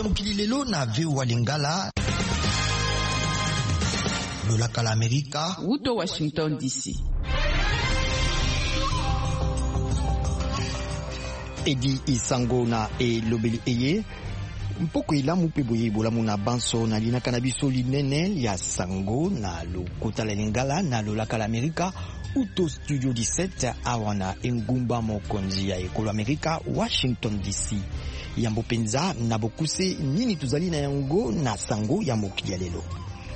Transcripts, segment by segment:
mukili lelo na VOA Lingala. Lolaka la Amerika. Uto Washington DC. Edi Isango na Lobeli Eye. Mpoko ilamu pe boye bolamu na banso na lina kanabiso linene ya sango na lokota la Lingala na lolaka la Amerika. Uto Studio 17 awana engumba mokonzi ya ekolo Amerika Washington DC. Yambo penza na bokuse nini tuzali na yango na sango ya mokili ya lelo.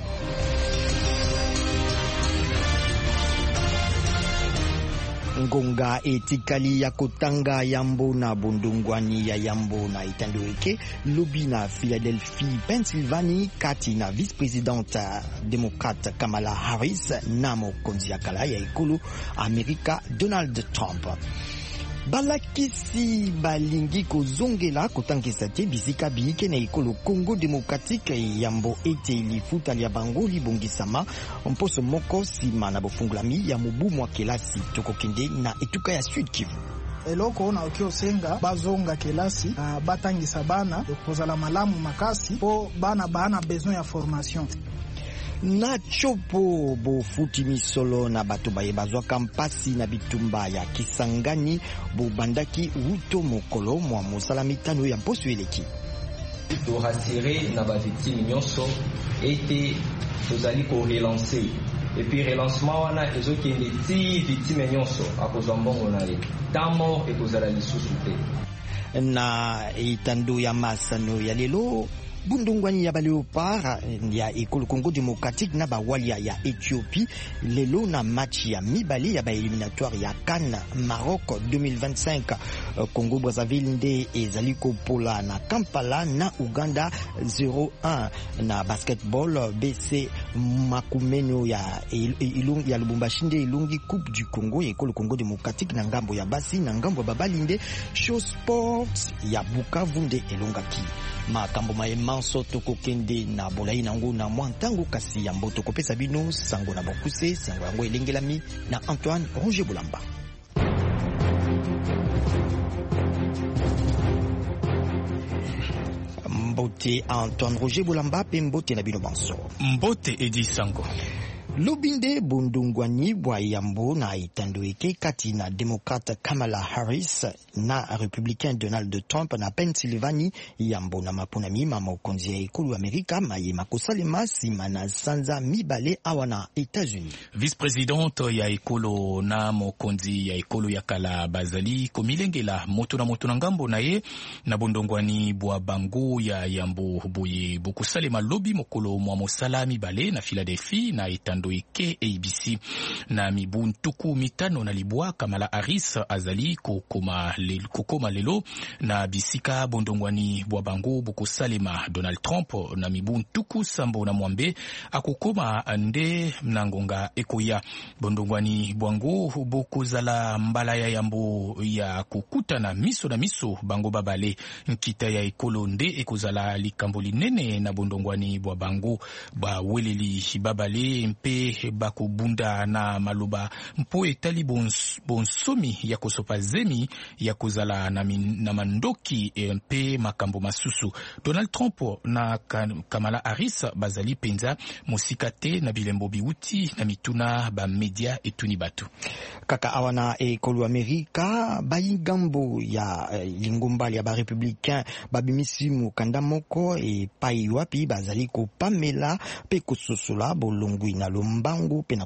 Ngonga etikali ya kotanga yambo na bondongwani ya yambo na itandoeke lobi na Philadelphia, Pennsylvania kati na vice-présidente démocrate Kamala Harris na mokonzi ya kala ya ekolo Amerika Donald Trump. Balakisi balingi kozongela kotangisa te bisika biike na ekolo Congo Démocratique yambo ete lifuta ya bango libongisama mposo moko sima na bofungulami ya mobu mwa kelasi tokokende na etuka ya Sud Kivu. Eloko na okiosenga bazonga kelasi batangisa bana kozala malamu makasi po bana besoin ya formation. Na chopo bofuti misolo na bato baye bazwa kampasi na bitumba ya Kisangani bobandaki uto mokolo mwa mosala mitano ya mposo eleki. To rassurer na ba victime nyonso ete tozali ko relancer et puis relancement wana ezokende ti victime nyonso akozwa mbongo na ye tamo ekozala lisusu te. Na itando ya masano ya lelo bundungwani ya Leopard ya ekolo Congo Démocratique na bawalia ya Ethiopie lelo na match ya mibali ya éliminatoire ya CAN Maroc 2025. Congo Brazzaville nde ezali kopola na Kampala na Uganda 0-1. Na basketball BC Makumeno ya Lubumbashi nde ilungi Coupe du Congo ya ekolo Congo Démocratique na ngambo ya basi na ngambo ya babali nde Show Sports ya Bukavu nde elongaki. Makambo manso tokokende na bolai nango na mwantango kasi ya mboto kopesa bino sango na bokuse sango yango elengelami na Antoine Roger Bulamba. Mbote Antoine Roger Bulamba pe mbote na bino banso. Mbote Edi Sango. Lobinde bondungwani bwa yambo na itandoeke kati na Democrate Kamala Harris na Republican Donald Trump na Pennsylvania yambo na maponami mama okonzi ya ekolo Amerika maye makosalema sima na sanza mibale awana Etats-Unis. Vice-présidente ya ekolo na mokonzi ya ekolo ya kala bazali komilengela moto na ngambo na ye na bondongwani bwa bango ya yambo boye bokosalema lobi mokolo mwa mosala mibale na Philadelphia na Ike ABC na mibuntuku mitano na libwa Kamala Harris azali kokoma lelo na bisika bondongwani bwa bango bokosalema Donald Trump na mibuntuku sambo na mwambe akokoma nde na ngonga ekoya bondongwani bwango bokozala mbala ya yambo ya kukutana miso na miso bango babale nkita ya ekolo nde ekozala likambo linene na bondongwani bwa bango ba weleli babale mpe bakubunda na maloba mpo etali bonsomi ya kosopa zemi ya kozala na mandoki mpe makambo masusu. Donald Trump na Kamala Harris bazali penza mosika te na bilembo biuti na mituna ba media etuni batu. Kaka awana ekolo Amerika bayigambo ya lingombali ya ba républicain babimisi mukanda moko pai wapi bazali ko pamela pe kososola bolongwi na lombangu pe na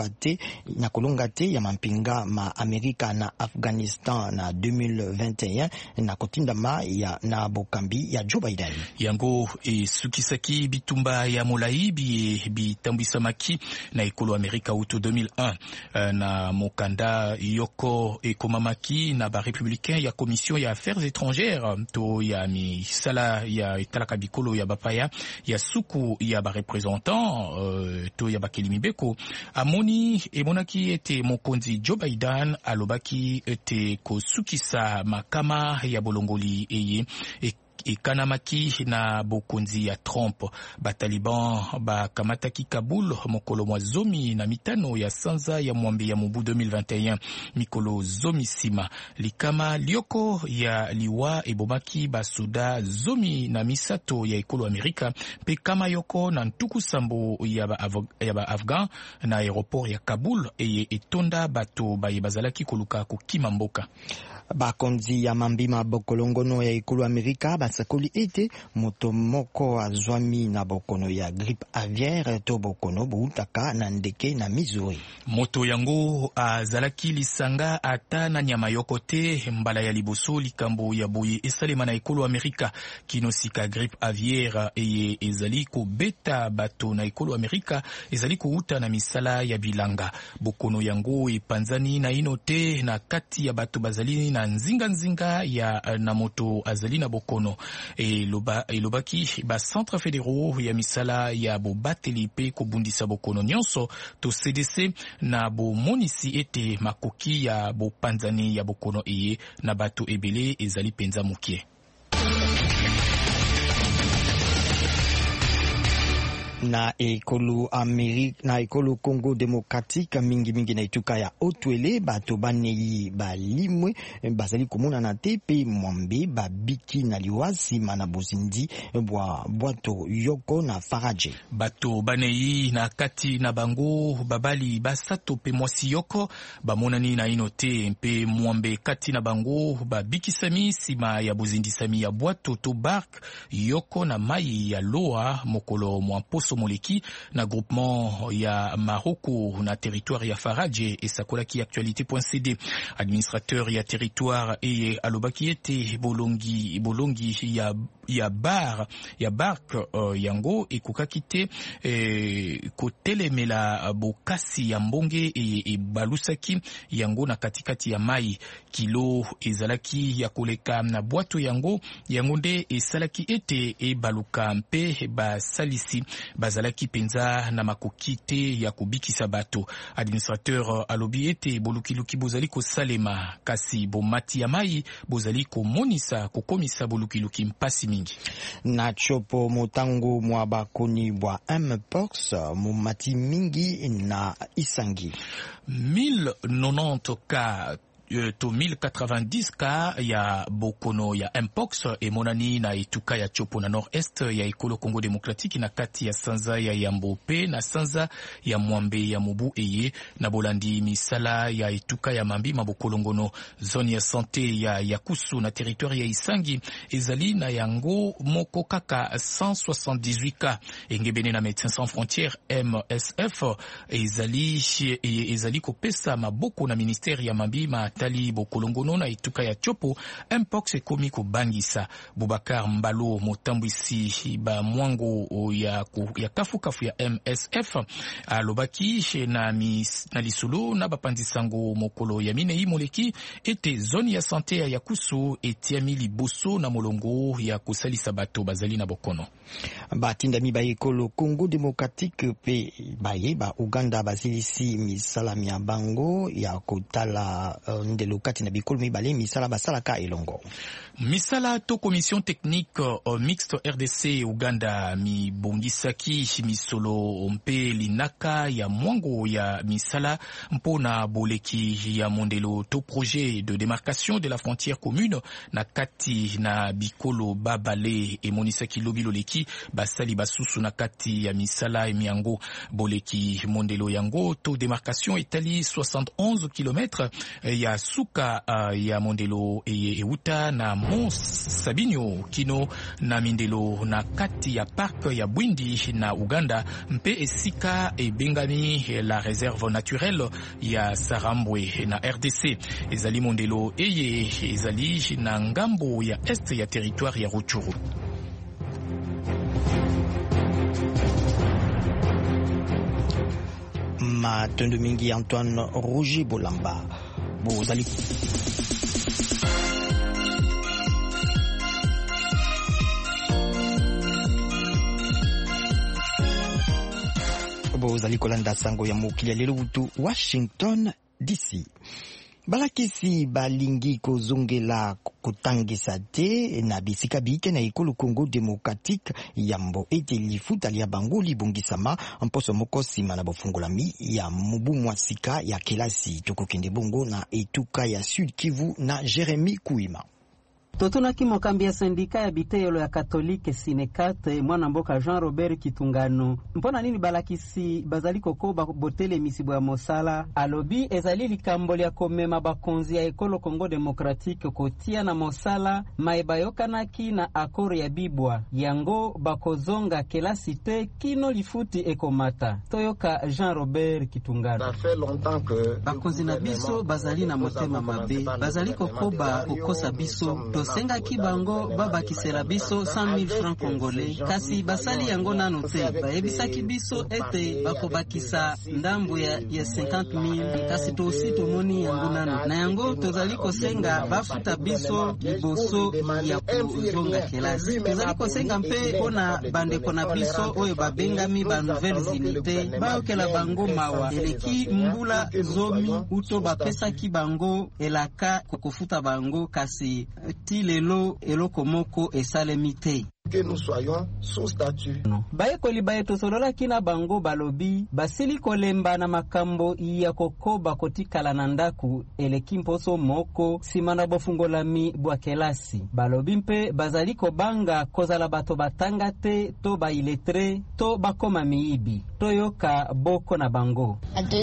kolonga te ya mampinga ma Amerika na Afghanistan na 2021 na kotindama ya na bokambi ya Joe Biden. Yango sukisaki bitumba ya molai bitambisamaki na ekolo Amerika uto 2001 na mokanda yoko ekomamaki na ba républicain ya commission ya affaires étrangères to ya misala ya etalaka bikolo ya bapaya ya suku ya ba représentant to ya bakelimibeko amoni emonaki ete mokonzi Joe Biden alobaki ete kosukisa makama ya bolongoli eye ekanamaki na bokonzi ya Trump. Bataliban bakamataki Kabul mokolo mwa zomi na mitano ya sanza ya mwambe ya mubu 2021. Mikolo zomi sima likama lioko ya liwa ebomaki basuda zomi na misato ya ekolo Amerika pe kama yoko na ntuku sambo ya ba Afghan na aéroport ya Kabul eye etonda bato baye bazalaki koluka kokima mboka. Bakonzi ya mambima bokolongono ya ekolo Amerika basakoli ete moto moko azwami na bokono ya grippe aviaire to bokono boutaka na ndeke na Missouri. Moto yango azalaki lisanga ata na nyama yokote mbala ya liboso likambo ya boye esalema na ekolo Amerika kinosika grippe aviaire eye ezali ko beta bato na ekolo Amerika ezali ko uta na misala ya bilanga. Bokono yango epanzani na inote na kati ya bato bazali na nzinga ya na moto azali na bokono elobaki ba centre fédéraux ya misala ya bobateli pe kobundisa bokono nyonso to CDC na bomonisi ete makoki ya bopanzani ya bokono eye na bato ebele ezali penza mukie. Na ekolo Congo Démocratique mingi na ituka ya Otwele bato baneyi balimwe bazali komona na tepe mwambe babiki na liwasi mana bozindi bwato yoko na Faraje. Bato baneyi na kati na bango babali basato pe mwasi yoko bamonani na inote mpe mwambe kati na bango babikisami sima ya bozindi sami ya bwato to bark yoko na mai ya loa mokolo mwamposo moleki na groupement ya Maroko na territoire ya Faraje esakolaki actualité.cd. Administrateur ya territoire eye alobaki ete bolongi ya bark yango ekokaki te kotelemela bokasi ya mbonge eye balusaki yango na katikati ya mai kilo ezalaki ya koleka na bwato yango nde esalaki ete ebaluka mpe basalisi bazalaki penza na makoki te ya kubikisa bato. Administrateur alobi ete bolukiluki bozali kosalema kasi bomati ya mai bozali kokomisa bolukiluki mpasi mingi. Na chopo motango mwa bakoni bwa Mpox mumati mingi na Isangi 1090 cas to 1090 ka ya bokono ya Mpox emonani na ituka ya chopo na nord-est ya ekolo Congo Démocratique na kati ya sanza ya Yambo pe na sanza ya mwambe ya Mobu eye na bolandi misala ya ituka ya mambi mabokolongono. Zone ya santé ya Yakusu na territoire ya Isangi ezali na yango moko kaka 178 ka. Engebene na Médecins Sans Frontières MSF ezali kopesa maboko na ministère ya mambi tali bokolongono na ituka ya chopo. Mpox ekomi kobangisa. Boubacar Mbalo motambwisi ba mwango ya kafu ya MSF alobaki na lisolo na bapanzisango mokolo ya minei moleki ete zone ya santé ya Yakusu etiami liboso na molongo ya kosalisa bato bazali na bokono. Batindami ba ekolo Congo Démocratique pe bayeba Uganda basilisi misala ya bango ya kotala ndelo kati na bikolo mibale misala basalaka elongo. Misala to commission technique mixte RDC Uganda mi bongisaki misolo mpe linaka ya mwango ya misala mpona boleki ya mondelo to projet de démarcation de la frontière commune na kati na bikolo babale emonisaki lobilo leki basali basusu na kati ya misala emiango boleki mondelo yango to démarcation etali 71 km ya suka ya mondelo euta na Mont Sabinyo kino na mindelo na kati ya parc ya Bwindi na Uganda mpe esika ebengami la réserve naturelle ya Sarambwe na RDC. Ezali mondelo ezali na ngambo ya est ya territoire ya Rutshuru. Matondo mingi Antoine Roger Bolamba bozali kolanda sango ya mokili ya lelo butu Washington DC. balakisi balingi kozongela kotangisa te na bisika bike na ekolo Congo Démocratique yambo ete lifuta lia bango libongisama mposo moko nsima na bofungolami ya mobu mwasika ya kelasi. Tokokende bongo na etuka ya Sud Kivu na Jeremy Kuima. Totunaki mokambi ya sindika ya biteyelo ya Katolike Sinekate mwana mboka Jean Robert Kitungano. Mpona nini balakisi bazali kokoba botele misibo ya mosala alobi ezali likambo ya komema bakonzi ya ekolo Congo Démocratique kotia na mosala maebayokanaki na akoro ya bibwa yango bakozonga kelasi te kino lifuti ekomata. Toyoka Jean Robert Kitungano. Bakonzi na biso bazali na motema mabe bazali kokoba kokosa biso senga kibango babakisela biso 100,000 francs congolais kasi basali yango nano te bayebisaki biso ete bakobakisa ndambo ya 50,000 kasi tosi tomoni yango nano na yango tozali kosenga bafuta biso liboso ya kozonga kelasi. Tozali kosenga mpe pona bandeko na biso oyo babengami ba nouvelles unités bayokela bango mawa eleki mbula zomi uto bapesaki bango elaka kokofuta bango kasi lelo eloko moko esalemi te. Que nous soyons sous statut. Bayekoli bayeto solola kina bango balobi basili kolemba na makambo ya kokoba kotikala na ndaku eleki mposo moko simana bofungolami bwa kelasi. Balobi mpe bazali kobanga kozala bato batanga te to bailetre to bakoma miibi. Toyoka boko na bango.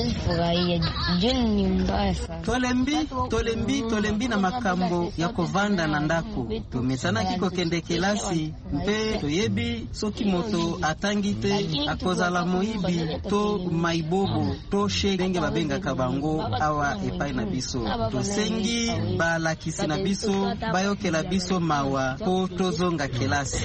Tolembi na makambo ya kovanda na ndaku. Tumesana kiko kende kelasi mpe toyebi soki moto atangi te akozala moibi to maibobo to shenge babengaka bango awa epai na biso. Tosengi balakisi na biso bayokela biso mawa po tozonga kelasi.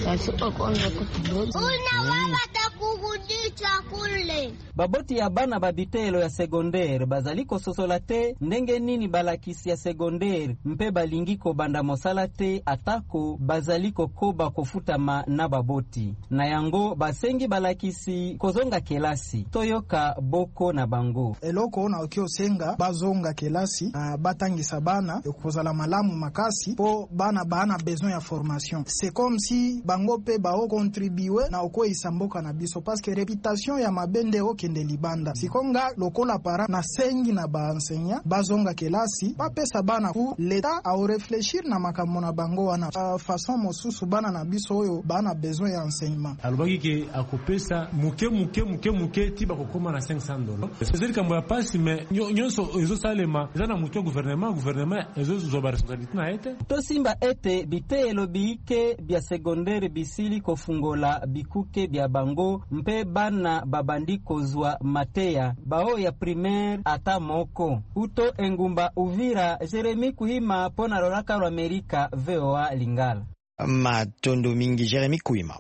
Baboti ya bana babitelo ya secondaire bazali kososola te ndenge nini balakisi ya secondaire mpe balingi kobanda mosala te atako bazali kokoba kofutama na baboti na yango basengi balakisi kozonga kelasi. Toyoka boko na bango. Eloko na okio senga bazonga kelasi batangisa bana ekozala malamu makasi po bana besoin ya formation. C'est comme si bango pe bao contribuer na oko isamboka na biso parce que réputation ya mabende okende libanda. Sikonga lokola para na sengi na ba enseignant bazonga kelasi bapesa bana ku l'État a réfléchir na makambo na bango wana façon mosusu bana na biso oyo bana besoin ya enseignement. Alobaki ke akopesa muke tiba kokoma na $500. C'est kambo ya pasi mais nyonso ezo salema zana muke gouvernement ezo zoba responsabilité na ete. Tosimba ete bitelo biike bya secondaire bisili kofungola bikuke bya bango mpe bana babandi kozwa mateya bao ya primaire ata moko. Uto engumba Uvira Jeremy Kuima pona loraka ro Amerika VOA Lingala. Matondo mingi Jeremy Kuima.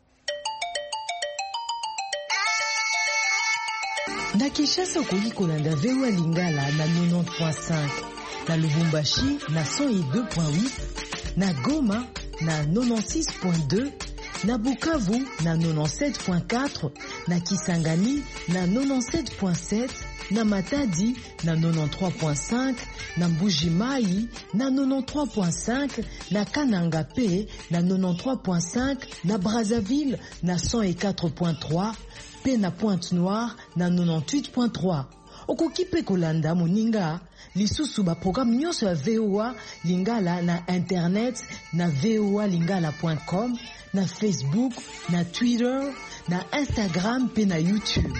Na Kinshasa okoli kolanda VOA Lingala na 90.5, na Lubumbashi na 102.8, na Goma na 96.2, na Bukavu na 97.4, na Kisangani na 97.7, na Matadi na 93.5, na Mbujimai na 93.5, na Kananga P na 93.5, na Brazzaville na 104.3, pe na Pointe-Noire na 98.3. Okokipe kolanda moninga lisusu ba programme nyonso ya VOA Lingala na internet na voalingala.com, na Facebook, na Twitter, na Instagram pe na YouTube.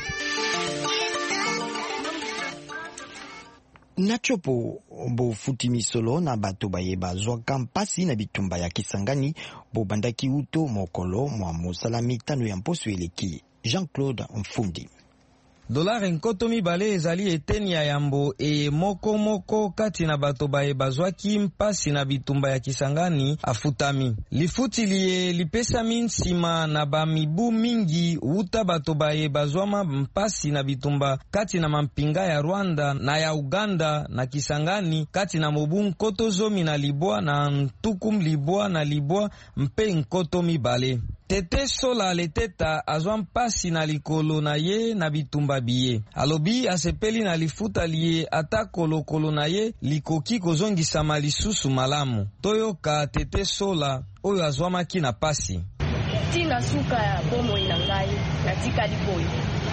Nachopo bo futi misolo na bato bayeba zwaka mpasi na bitumba ya Kisangani bo bandaki uto mokolo mwa mosala mitano ya mposo eleki. Jean-Claude Mfundi. Dollar nkoto mibale ezali eteni ya yambo moko kati na bato baye bazwaki mpasi na bitumba ya Kisangani afutami. Lifuti liye lipesami nsima na bamibu mingi uta bato baye bazwama mpasi na bitumba kati na mampinga ya Rwanda na ya Uganda na Kisangani kati na mobu nkoto zomi na libwa na ntukum libwa na libwa mpe nkoto mibale. Tete Sola Leteta azwa mpasi na likolo na ye na bitumba biye. Alobi asepeli na lifuta liye ata kolokolo na ye likoki kozongisama lisusu malamu. Toyoka Tete Sola oyo azwamaki na pasi. Tina suka ya bomoi na ngai natikali boye.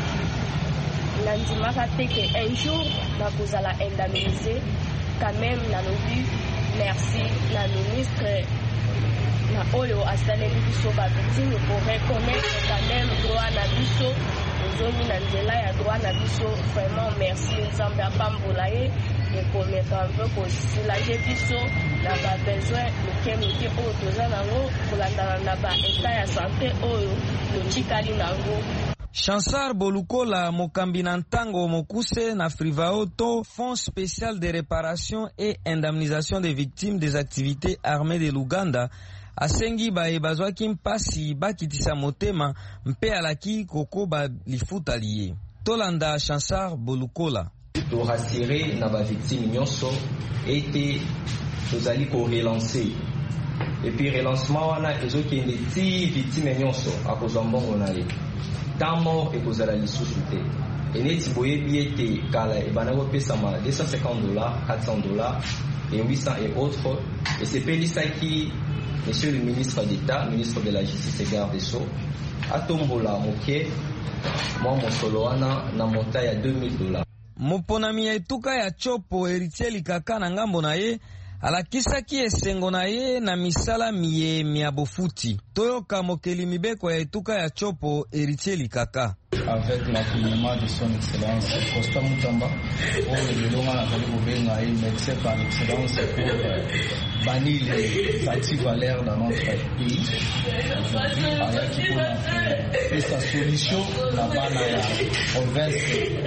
Nandimaka teke un jour nakozala indemnisé. Quand même nalobi merci na ministre na oyo asaleli biso ba victime pour reconnaître quand même droit na biso ozomi na nzela ya droit na biso. Vraiment merci nzambe apambola ye et pour mettre un peu pour soulager biso na ba besoin mike oyo toza nango kolandana na ba état ya santé oyo totikali nango. Chansar Bolukola mokambi na ntango mokuse na Frivao to Fonds spécial de réparation et indemnisation des victimes des activités armées de l'Ouganda asengi baye bazwaki mpasi bakitisa motema mpe alaki kokoba lifuta liye. Tolanda Chansar Bolukola. To rassurer na ba victime nyonso ete tozali ko relancer. Et puis relancement wana ezokende ti victime nyonso akozwa mbongo na ye. Tant mort et kozala lisusu te. Et neti boyebi ete kala ebana kopesama $250, $400 et 800 et autres. Et c'est pelisaki Monsieur le ministre d'État, ministre de la Justice et Garde des Sceaux, atombola moke mwa mosolo wana na monta ya $2000. Moponami ya etuka ya Chopo Héritier Likaka na ngambo na ye alakisaki esengo na ye na misala miye mia bofuti. Toyoka mokeli mibeko ya etuka ya Chopo Héritier Likaka. Avec l'accompagnement de son excellence Costa Mutamba, le long à la médecin par excellence pour bannir les antivalaires dans notre pays. Aujourd'hui, Ayaki fait sa solution là-bas dans la province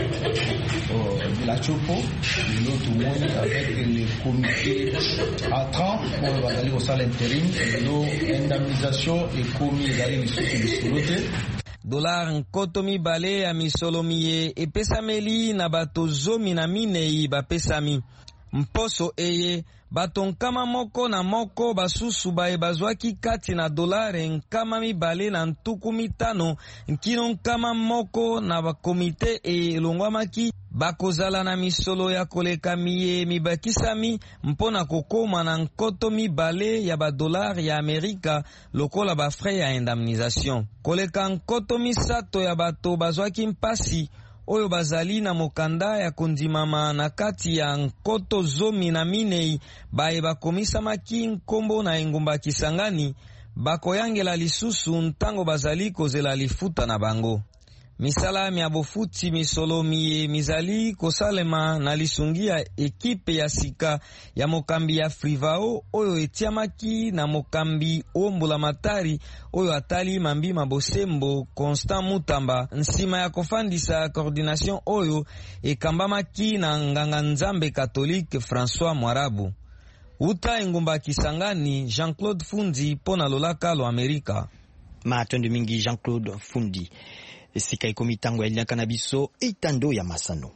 de la Chopo, l'autre monde avec les comités à 30 pour le bataillon au salle intérim, l'indemnisation est commise à l'issue Dollar nkoto mibale ya misolomi ye epesameli na bato 14 bapesami. Mposo eye bato nkama moko na moko basusu baye bazwaki kati na dolare nkama mibale na ntuku mitano nkino nkama moko na bakomite elongwamaki bakozala na misolo ya koleka miye mibakisami mpona kokoma na nkoto mibale ya badolare ya Amerika lokola bafrais ya indemnisation. Koleka nkoto misato ya bato bazwaki mpasi oyo bazali na mokanda ya kondimama na kati ya nkoto 14 baye bakomisamaki nkombo na engumba Kisangani bakoyangela lisusu ntango bazali kozela lifuta na bango. Misala mia bofuti misolomi mizali kosalema na lisungi ya ekipe ya sika ya mokambi ya Frivao oyo etiamaki na mokambi ombola matari oyo atali mambi mabosembo Constant Mutamba nsima ya kofandisa coordination oyo ekambamaki na nganga nzambe katolike François Mwarabu. Uta engumba Kisangani, Jean-Claude Fundi pona lolaka lo Amerika. Matondo mingi Jean-Claude Fundi. Sika ikomi tango ya liaka na biso etando ya masano.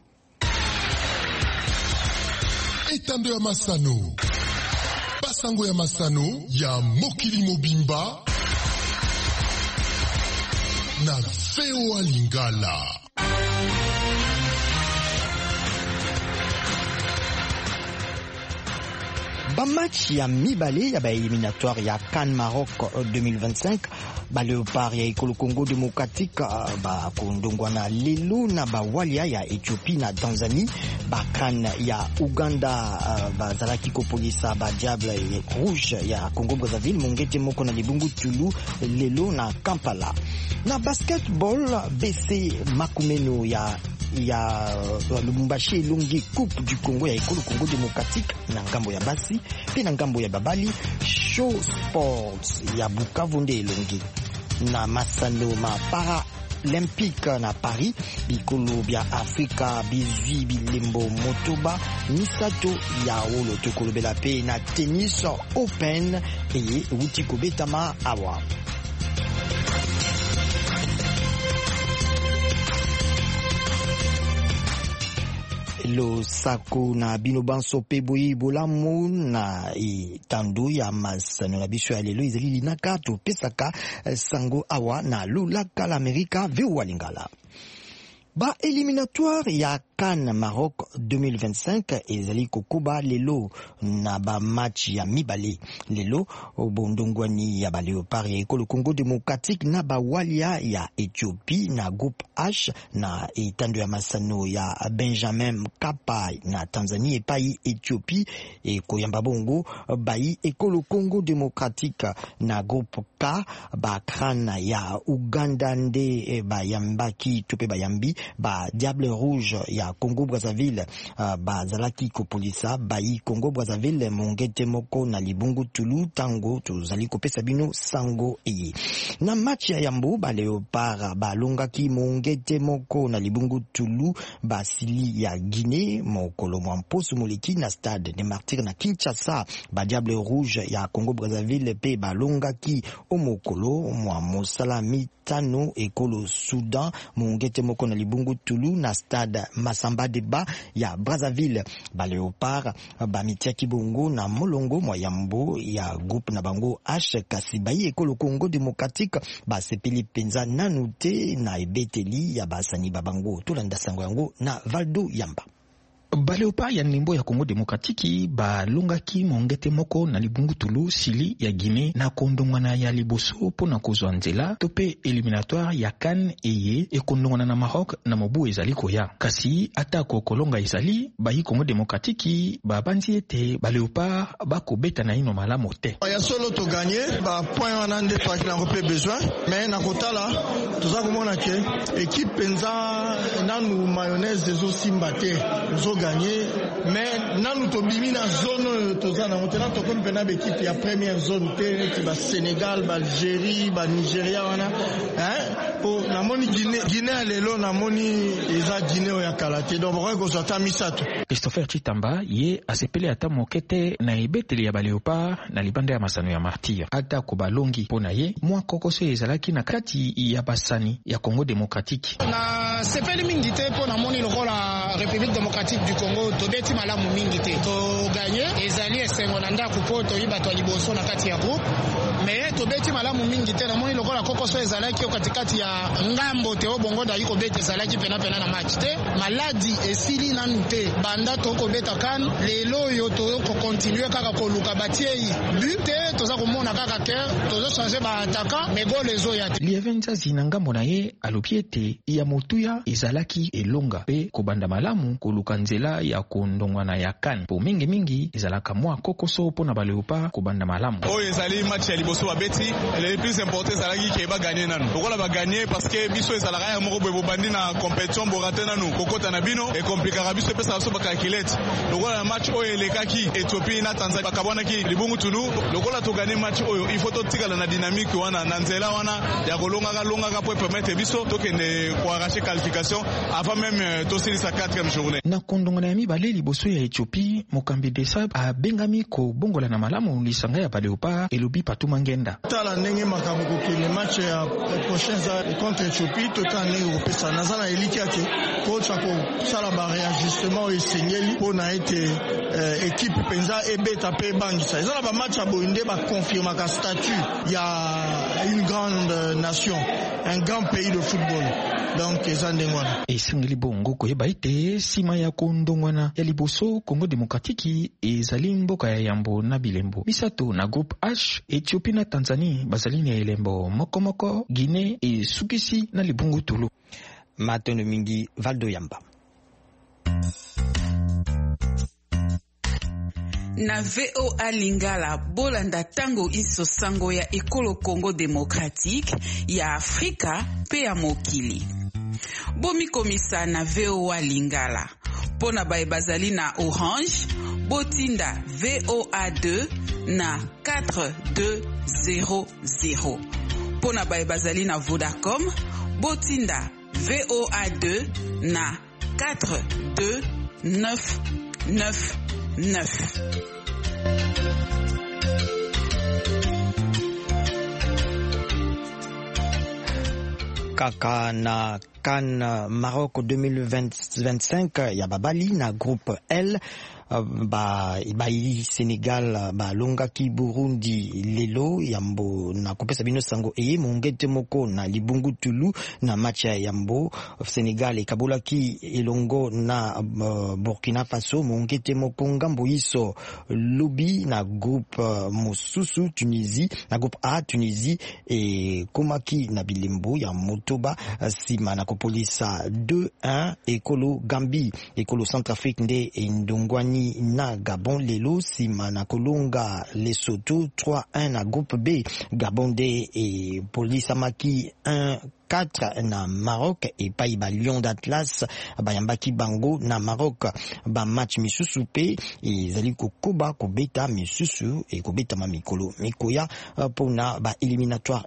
Etando ya masano. Basango ya masano ya mokili mobimba na VOA Lingala. Match ya mibale ya éliminatoire ya CAN Maroc 2025 ba Léopard ya Ekolo Congo démocratique ba kondongwa na lelo na ba Walia ya Ethiopie na Tanzanie ba CAN ya Uganda ba zalaki kopolisa ba Diable Rouge ya Congo Brazzaville mongete moko na libungu Tulu lelo na Kampala. Na basketball BC Makumeno ya Lubumbashi elongi Coupe du Congo ya Ekolo Congo démocratique na ngambo ya basi pe na ngambo ya babali. Show Sports ya Bukavu nde elongi na masano ma para olympique na Paris bikolo bya Afrika bizwi bilembo motoba misato ya olo tokolobela pe na tennis open eye wuti kobetama awa. lo sako na bino banso pe boyi bolamu na itandu ya masano na biso ya lelo izali linaka to pesaka sango awa na lulaka l'Amerika VOA Lingala. Ba éliminatoire ya CAN Maroc 2025 ezali kokuba lelo na ba match ya mibale lelo obondongwani ya ba Léopard ya ekolo Congo Démocratique na ba Walia ya Ethiopie na groupe H na etando ya masano ya Benjamin Mkapa na Tanzanie epai Ethiopie e koyamba bongo bai ekolo Congo Démocratique na groupe K ba Krana ya Uganda nde ba yambaki tope ba yambi ba Diable Rouge ya Congo Brazzaville ba zalaki kopolisa bai Congo Brazzaville mongete moko na libungu tulu tango tozali kopesa bino sango eye na match ya yambo ba Léopard ba longaki mongete moko na libungu tulu ba sili ya Guinée mokolo mwamposo moleki na stade de Martyrs na Kinshasa ba Diable Rouge ya Congo Brazzaville pe ba longaki omokolo mwa mosala mitano ekolo Soudan mongete moko na libungu tulu na stade Masamba Deba ya Brazzaville ba Léopard ba mitiaki bongo na molongo mwa yambo ya groupe na bango H Kasibai ekolo Congo Démocratique ba sepeli penza nanu te na ebeteli ya basani babango tolanda sango yango na Valdo Yamba. Ba Léopard ya nimbo ya Congo Démocratique ba longaki mongete moko na libungu tulu sili ya Guinée na kondongwana ya liboso pona kozwa nzela tope éliminatoire ya CAN eye ekondongwana na Maroc na mobu ezali koya kasi atako kolonga ezali ba yi Congo Démocratique ba bandi ete ba Léopard ba kobeta na ino malamu te ya solo to gagner ba point wana nde pa kila ngopé besoin mais na kotala toza komona ke équipe penza nanu mayonnaise ezo simba te zo gagner mais nanu to bimi na zone toza na motena to comme pena équipe ya première zone te ba Sénégal ba Algérie ba Nigeria wana po na moni Guinée lelo na moni eza Guinée ya kalate donc ba ko zata misato Christopher Chitamba ye asepele ata mokete na ebeteli ya ba Léopard na libanda ya masano ya Martyrs ata ko balongi pona ye mwa kokoso ezalaki na kati ya basani ya Congo Démocratique na sepeli mingi te pona moni lokola République démocratique du Congo to beti malamu mingi te to gagner ezali esengo na ndako po to yiba to liboso na kati ya groupe mais to beti malamu mingi te na moni lokola kokoso ezalaki katikati ya ngambo te obongo da yiko beti ezalaki pena na match te maladi esili nanu te banda to ko beta kan lelo yo to ko continuer kaka ko luka batiei but te toza komona kaka ke tozo changer ba attaquant mais go lezo ya te Lievenza zinangambo na ye alopiete ya motuya ezalaki elonga pe kobanda malamu koluka nzela ya kondongwana ya CAN po mingi ezalaka mwa kokoso pona ba Léopard kobanda malamu oyo ezali match ya liboso ba beti le plus important ezalaki ke ba gagner nanu lokola ba gagner parce que biso ezalaka ya moko boye bobandi na compétition borate nanu kokota na bino e komplikaka biso pesa biso ba calculate lokola na match oyo elekaki Ethiopie na Tanzanie bakabonaki libungu tulu lokola to gagner match oyo il faut to tikala na dynamique wana na nzela wana ya kolonga pour permettre biso to kende ko arracher qualification avant même to silisa 4e journée na kondongana ya mibale liboso ya Ethiopie mokambi Desab a bengami ko bongola na malamu lisanga ya ba Léopard elobi Patuma Ngenda tala ndenge makambo kokende match ya prochaine contre Ethiopie to tande kopesa nazana eliki yake coach ako sala ba réajustement esengeli pona ete équipe penza ebeta pe bangisa ezala ba match ya boinde ba confirma ka statut ya une grande nation un grand pays de football donc ezandengwana esengeli bongo koyeba ete sima ya kondongwana ya liboso Congo Démocratique ezali mboka ya yambo na bilembo misato na groupe H Ethiopie na Tanzanie bazali na elembo mokomoko Guinée e sukisi na libungu tulu matono mingi Valdo Yamba na VOA Lingala bolanda tango iso sango ya ekolo Congo Démocratique ya Afrika pe ya mokili bomi komisa na VOA Lingala pona bae bazali na Orange botinda VOA2 na 4200 pona bae bazali na Vodacom botinda VOA2 na 42999. kaka na CAN Maroc 2025 ya babali na groupe L bayi Senegal balongaki Burundi lelo yambo na kopesa bino sango eye mongete moko na libungu tulu na match ya yambo. Senegal ekabolaki elongo na Burkina Faso mongete moko ngambo iso lobi na groupe mosusu Tunisie na groupe A Tunisie e komaki na bilembo ya motoba sima na kopolisa 2-1 ekolo Gambie ekolo Centrafrique nde ndongwani na Gabon lelo sima na kolonga Lesotho 3-1 na groupe B. Gabon de e polisa maki 1-4 na Maroc et Pays-Bas Lion d'Atlas bayambaki bango na Maroc ba match misusu pe ezali kokoba kobeta misusu e kobeta mamikolo mikoya pona ba éliminatoire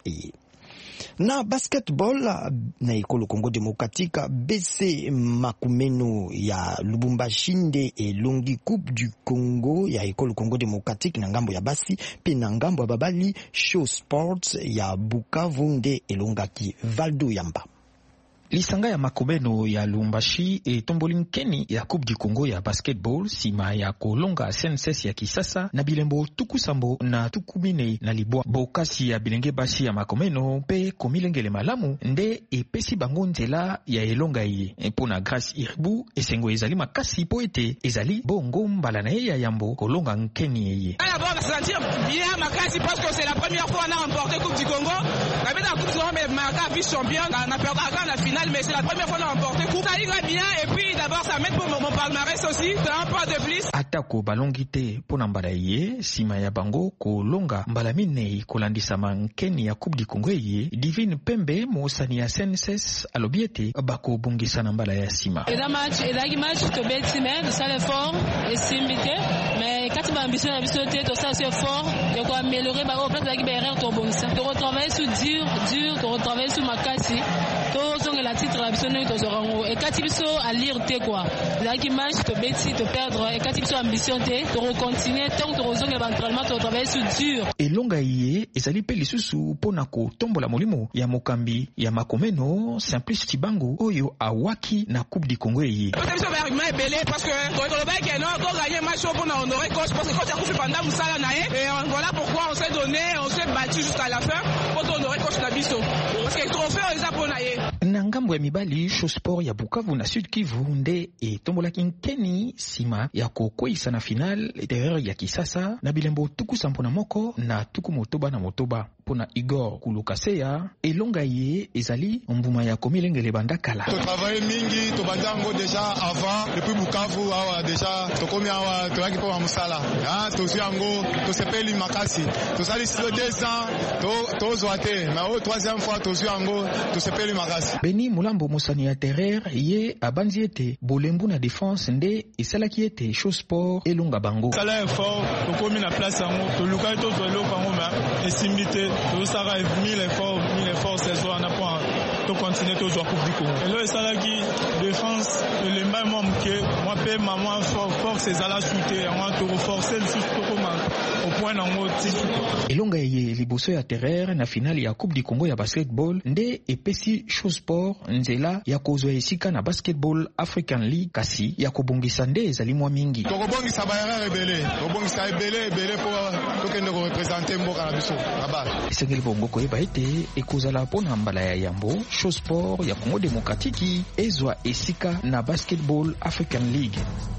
na basketball na ekolo Congo démocratique BC Makumeno ya Lubumbashi nde elongi coupe du Congo ya ekolo Congo démocratique na ngambo ya basi pe na ngambo ya babali Show Sports ya Bukavu nde elongaki Valdo Yamba. Lisanga ya Makumeno ya Lubumbashi etomboli nkeni ya Coupe du Congo ya basketball sima ya kolonga SNCS ya Kisasa na bilembo tukusambo na tukumine na libwa bokasi ya bilenge basi ya Makumeno pe komilengele malamu nde epesi bango nzela ya elonga ye mpona Grace Iribu esengo ezali makasi po ete ezali bongo mbala na ye ya yambo kolonga nkeni ye. D'abord se sentir bien makasi parce que c'est la première fois on a remporté Coupe du Congo. La bête en Coupe du Congo mais Marca vice champion on a perdu la finale mais c'est la première fois qu'on a remporté Coupe. Ça ira bien et puis d'abord ça m'aide pour mon palmarès aussi. C'est un pas de plus. Atako balongite pona mbala ye sima ya bango kolonga mbala minei kolandisa mankeni ya Coupe du Congo ye Divine Pembe mosani ya SNCS alobiete bako bongisa na mbala ya sima. Et dans match to beti mais ça l'effort et simité mais quand tu ambition na bisoté tout ça c'est fort et quoi améliorer ba au place la guerre to bongisa. To retravailler sur dur, to retravailler sur makasi. To zonga la titre la bisoné to zorango et quand biso à lire te quoi. La match to beti to perdre et quand biso ambition te to recontinuer tant to zonga l'entraînement to travailler sur dur. Et longa yé ezali pe lisusu pona ko tombola molimo ya mokambi ya Makomeno Simplice Tibango oyo awaki na Coupe du Congo yé. Biso ba argument belé parce que to le bac et non to gagner match pour na honorer coach parce que coach a fait pendant musala na et voilà pourquoi on s'est donné, on s'est battu jusqu'à la fin pour honorer coach na biso. Parce que trophée eza pona yé. Na ngambo ya mibali Show Sport ya Bukavu na Sud Kivu nde etombola kinkeni sima ya kokwisa na final derrière ya Kisasa na bilembo tuku sampona moko na tuku motoba na motoba pona Igor Kulukaseya elonga ye ezali mbuma ya komilengele bandakala. To travailler mingi to bandango déjà avant depuis Bukavu awa déjà to komi awa to yaki po musala ah to siango to sepeli makasi to sali 2 ans to zoate na o 3e fois to siango to sepeli makasi. Beni Mulambo Musani ya Terrer ye abanzi ete bolembu na défense nde esalaki ete Show Sport elonga bango. Sala effort to komi na place yango to luka to zo eloko yango ma esimite to sara 1000 efforts saison on a pas to continuer to jouer Coupe du Congo. Et là esalaki défense le même homme que moi pe maman force ezala shooter on to renforcer le sous au point nango tisu. Elonga ye liboso ya Terrer na finali ya Coupe du Congo ya basketball nde epesi Show Sport nzela ya kozwa esika na Basketball African League kasi ya kobongisa nde ezali mwa mingi. To kobongisa ba erreur ebele, to bongisa ebele pour tokende ko représenter mboka na biso là-bas. Esengeli bongo koyeba ete ekozala pona mbala ya yambo Show Sport ya Congo démocratique ezwa esika na Basketball African League.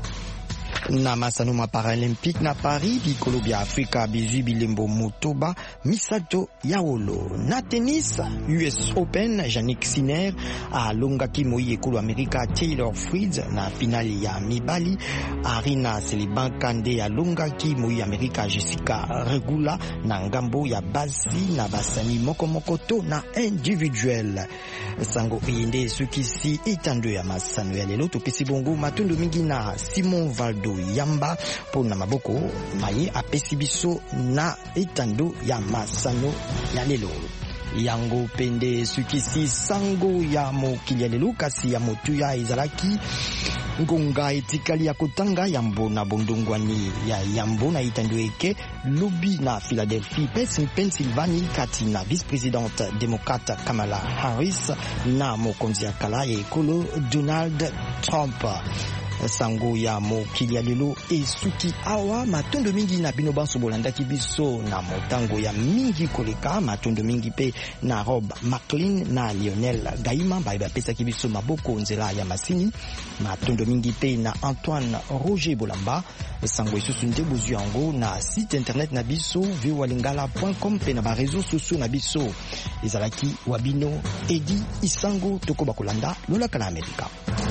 Na masano Paralympique na Paris bikolo bya Afrika bizu bilembo motoba misato yaolo. Na tennis US Open Jannik Sinner alongaki moyi ekolo Amerika Taylor Fritz na finali ya mibali. Arina Selibankande alongaki moyi Amerika Jessica Regula na ngambo ya basi na basani moko to na individuel. Sango yende sukisi itando ya masano ya lelo topesi bongo matondo mingi na Simon Valdo Yamba pona maboko maye apesi biso na itando ya masano ya lelo. yango pende sukisi sango ya mokili ya lelo kasi ya motuya ezalaki ngonga etikali ya kotanga yambo na bondongwani ya yambo na itando eke lobi na Philadelphia Pennsylvania kati na vice-présidente démocrate Kamala Harris na mokonzi ya kala ya ekolo Donald Trump. Sango ya mokili ya lelo esuki awa matondo mingi na bino banso bolandaki biso na motango ya mingi koleka matondo mingi pe na Rob McLean na Lionel Gaima ba pesaki biso maboko nzela ya masini matondo mingi pe na Antoine Roger Bolamba. Sango esusu nde bozu yango na site internet na biso voalingala.com pe na ba réseaux sociaux na biso ezalaki wabino Edi Isango toko bakolanda lola kana Amerika.